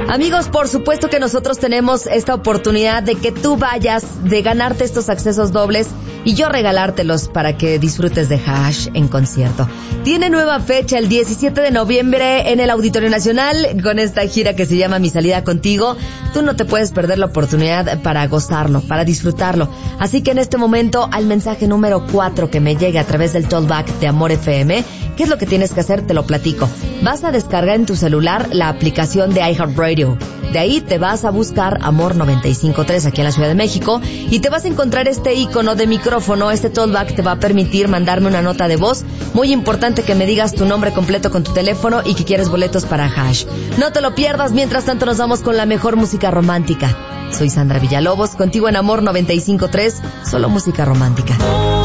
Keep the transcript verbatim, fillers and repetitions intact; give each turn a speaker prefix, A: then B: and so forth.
A: Amigos, por supuesto que nosotros tenemos esta oportunidad de que tú vayas, de ganarte estos accesos dobles y yo regalártelos para que disfrutes de Hash en concierto. Tiene nueva fecha el diecisiete de noviembre en el Auditorio Nacional con esta gira que se llama Mi Salida Contigo. Tú no te puedes perder la oportunidad para gozarlo, para disfrutarlo. Así que en este momento, al mensaje número cuatro que me llegue a través del Talkback de Amor F M, ¿qué es lo que tienes que hacer? Te lo platico. Vas a descargar en tu celular la aplicación de iHeartRadio. De ahí te vas a buscar Amor noventa y cinco punto tres aquí en la Ciudad de México y te vas a encontrar este icono de micrófono. Este Talkback te va a permitir mandarme una nota de voz. Muy importante que me digas tu nombre completo con tu teléfono y que quieres boletos para Hash. No te lo pierdas. Mientras tanto nos vamos con la mejor música romántica. Soy Sandra Villalobos, contigo en Amor noventa y cinco punto tres, solo música romántica.